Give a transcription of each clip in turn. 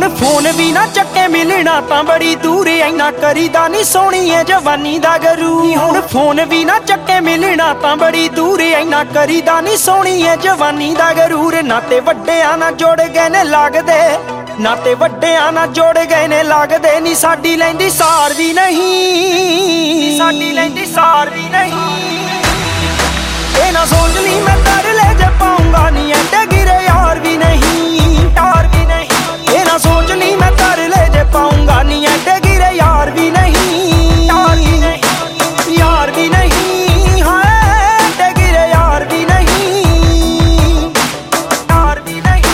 ਹੁਣ ਫੋਨ ਵੀ ਨਾ ਚੱਕੇ ਮਿਲਣਾ ਤਾਂ ਬੜੀ ਦੂਰ ਇੰਨਾ ਕਰੀਦਾ ਨਹੀਂ ਸੋਹਣੀਏ ਜਵਾਨੀ ਦਾ ਗਰੂ ਹੁਣ ਫੋਨ ਵੀ ਨਾ ਚੱਕੇ ਮਿਲਣਾ ਤਾਂ ਬੜੀ ਦੂਰ ਇੰਨਾ ਕਰੀਦਾ ਨਹੀਂ ਸੋਹਣੀਏ ਜਵਾਨੀ ਦਾ ਗਰੂਰ ਨਾਤੇ ਵੱਡਿਆਂ ਨਾਲ ਜੁੜ ਗਏ ਨੇ ਲੱਗਦੇ ਨਾਤੇ ਵੱਡਿਆਂ ਨਾਲ ਜੁੜ ਗਏ ਨੇ ਲੱਗਦੇ ਨਹੀਂ ਸਾਡੀ ਲੈਂਦੀ ਸਾਰ ਵੀ ਨਹੀਂ ਸਾਡੀ ਲੈਂਦੀ ਸਾਰ ਵੀ ਨਹੀਂ ਇਹ ਨਾ ਸੋਚ ਲਈ ਮੈਂ ਕਰ ਲੈ ਜੇ ਪਾਉਂਗਾ ਨਹੀਂ ਐਡੇ ਗਿਰੇ ਯਾਰ ਵੀ ਨਹੀਂ ਯਾਰ ਵੀ ਨਹੀਂ ਇਹ ਨਾ ਸੋਚ ਲਈ ਮੈਂ ਕਰ ਲੈ ਜੇ ਪਾਉਂਗਾ ਨਹੀਂ ਐਡੇ ਗਿਰੇ ਯਾਰ ਵੀ ਨਹੀਂ ਯਾਰ ਵੀ ਨਹੀਂ ਯਾਰ ਵੀ ਨਹੀਂ ਹਾਂ ਐਡੇ ਗਿਰੇ ਯਾਰ ਵੀ ਨਹੀਂ ਯਾਰ ਵੀ ਨਹੀਂ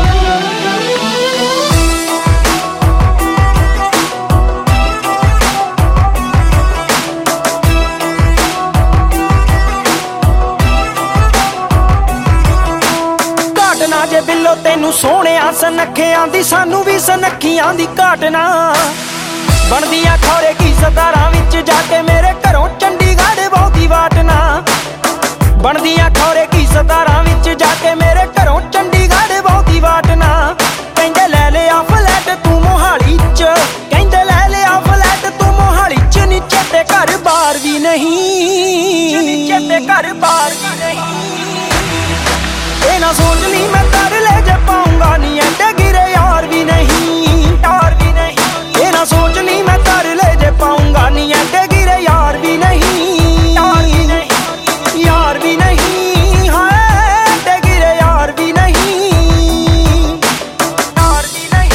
ਘਾਟਨਾ ਜੇ ਬਿੱਲੋ ਤੈਨੂੰ ਸੋਹਣਿਆ ਸਨੱਖਿਆਂ ਦੀ ਸਾਨੂੰ ਵੀ ਸਨੱਖੀਆਂ ਦੀ ਘਾਟਨਾ ਬਣਦੀਆਂ ਖੌਰੇ ਕੀ ਸਤਾਰਾਂ ਵਿੱਚ ਜਾ ਕੇ ਮੇਰੇ ਘਰੋਂ ਚੰਡੀਗੜ੍ਹ ਬਹੁਤੀ ਵਾਟਨਾ ਬਣਦੀਆਂ ਖੌਰੇ ਕੀ ਸਤਾਰਾਂ ਵਿੱਚ ਜਾ ਕੇ ਮੇਰੇ ਘਰੋਂ ਚੰਡੀਗੜ੍ਹ ਬਹੁਤੀ ਵਾਟਨਾ ਕਹਿੰਦੇ ਲੈ ਲਿਆ ਫਲੈਟ ਤੂੰ ਮੋਹਾਲੀ ਚ ਕਹਿੰਦੇ ਲੈ ਲਿਆ ਫਲੈਟ ਤੂੰ ਮੋਹਾਲੀ ਚ ਨੀਚੇ ਤੇ ਘਰ ਬਾਰ ਵੀ ਨਹੀਂ ਨੀਚੇ ਤੇ ਘਰ ਬਾਰ ਵੀ ਨਹੀਂ ਇਹ ਨਾ ਸੋਚ ਲਈ ਮੈਂ ਕਰ ਲੈ ਜੇ ਪਾਉਂਗਾ ਨਹੀਂ ਐਡੇ ਗਿਰੇ ਯਾਰ ਵੀ ਨਹੀਂ ਯਾਰ ਵੀ ਨਹੀਂ ਇਹ ਨਾ ਸੋਚ ਲਈ ਮੈਂ ਕਰ ਲੈ ਜੇ ਪਾਉਂਗਾ ਨਹੀਂ ਐਡੇ ਗਿਰੇ ਯਾਰ ਵੀ ਨਹੀਂ ਯਾਰ ਵੀ ਨਹੀਂ ਯਾਰ ਵੀ ਨਹੀਂ ਹਾਂ ਐਡੇ ਗਿਰੇ ਯਾਰ ਵੀ ਨਹੀਂ ਯਾਰ ਵੀ ਨਹੀਂ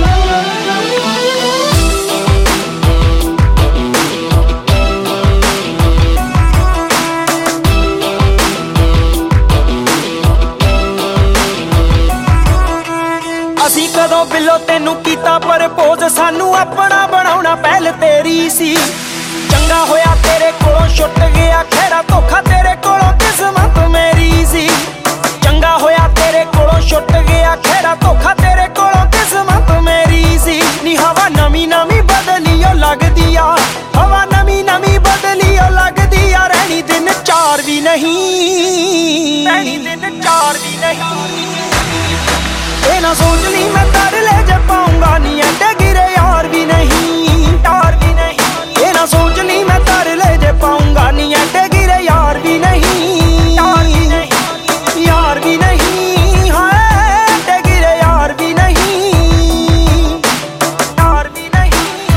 ਅਸੀਂ ਕਦੋਂ ਬਿੱਲੋ ਤੈਨੂੰ ਕੀਤਾ ਪ੍ਰਪੋਜ਼ ਸਾਨੂੰ ਆਪਣਾ ਬਣਾਉਣਾ ਪਹਿਲ ਤੇਰੀ ਸੀ ਚੰਗਾ ਹੋਇਆ ਤੇਰੇ ਕੋਲੋਂ ਛੁੱਟ ਗਿਆ ਖੈਰਾ ਧੋਖਾ ਤੇਰੇ ਕੋਲੋਂ ਕਿਸਮਤ ਮੇਰੀ ਸੀ ਚੰਗਾ ਹੋਇਆ ਤੇਰੇ ਕੋਲੋਂ ਛੁੱਟ ਗਿਆ ਖੈਰਾ ਧੋਖਾ ਤੇਰੇ ਕੋਲੋਂ ਕਿਸਮਤ ਮੇਰੀ ਸੀ ਨੀ ਹਵਾ ਨਵੀਂ ਨਵੀਂ ਬਦਲੀ ਓ ਲੱਗਦੀ ਆ ਹਵਾ ਨਵੀਂ ਨਵੀਂ ਬਦਲੀ ਓ ਲੱਗਦੀ ਆ ਰਹਿਣੀ ਦਿਨ ਚਾਰ ਵੀ ਨਹੀਂ ਰਹਿਣੀ ਦਿਨ ਚਾਰ ਵੀ ਨਹੀਂ ਇਹ ਨਾ ਸੋਚ ਲਈ ਮੈਂ ਕਰ ਲੈ ਜੇ ਪਾਉਂਗਾ ਨਹੀਂ ਐਡੇ ਗਿਰੇ ਯਾਰ ਵੀ ਨਹੀਂ ਯਾਰ ਵੀ ਨਹੀਂ ਇਹ ਨਾ ਸੋਚ ਲਈ ਮੈਂ ਕਰ ਲੈ ਜੇ ਪਾਉਂਗਾ ਨਹੀਂ ਐਡੇ ਗਿਰੇ ਯਾਰ ਵੀ ਨਹੀਂ ਯਾਰ ਵੀ ਨਹੀਂ ਯਾਰ ਵੀ ਨਹੀਂ ਹਾਂ ਐਡੇ ਗਿਰੇ ਯਾਰ ਵੀ ਨਹੀਂ ਯਾਰ ਵੀ ਨਹੀਂ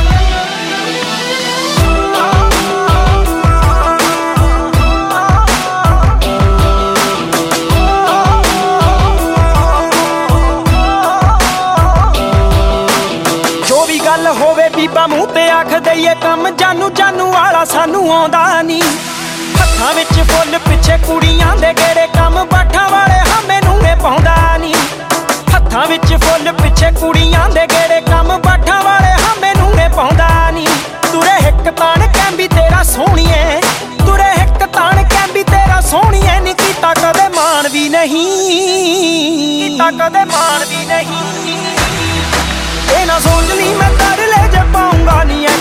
ਗੱਲ ਹੋਵੇ ਬੀਬਾ ਮੂੰਹ ਤੇ ਆਖ ਦਈਏ ਕੰਮ ਜਾਨੂ ਜਾਨੂ ਵਾਲਾ ਸਾਨੂੰ ਆਉਂਦਾ ਨਹੀਂ ਹੱਥਾਂ ਵਿੱਚ ਫੁੱਲ ਪਿੱਛੇ ਕੁੜੀਆਂ ਦੇ ਗੇੜੇ ਕੰਮ ਬਾਠਾਂ ਵਾਲੇ ਹਾਮੇ ਨੂੰ ਨੇ ਪਾਉਂਦਾ ਨਹੀਂ ਹੱਥਾਂ ਵਿੱਚ ਫੁੱਲ ਪਿੱਛੇ ਕੁੜੀਆਂ ਦੇ ਗੇੜੇ ਕੰਮ ਬਾਠਾਂ ਵਾਲੇ ਹਾਮੇ ਨੂੰ ਨੇ ਪਾਉਂਦਾ ਨਹੀਂ ਤੁਰੇ ਹਿੱਕ ਤਾਣ ਕਹਿੰਦੀ ਤੇਰਾ ਸੋਹਣੀਏ ਤੁਰੇ ਹਿੱਕ ਤਾਣ ਕਹਿੰਦੀ ਤੇਰਾ ਸੋਹਣੀਏ ਨੀ ਕੀਤਾ ਕਦੇ ਮਾਣ ਵੀ ਨਹੀਂ ਕੀਤਾ ਕਦੇ ਮਾਣ ਵੀ ਨਹੀਂ ਇਹ ਨਾ ਸੋਚ ਲਈ ਮੈਂ ਕਰ ਲੈ ਜੇ ਪਾਉਂਗਾ ਨਹੀਂ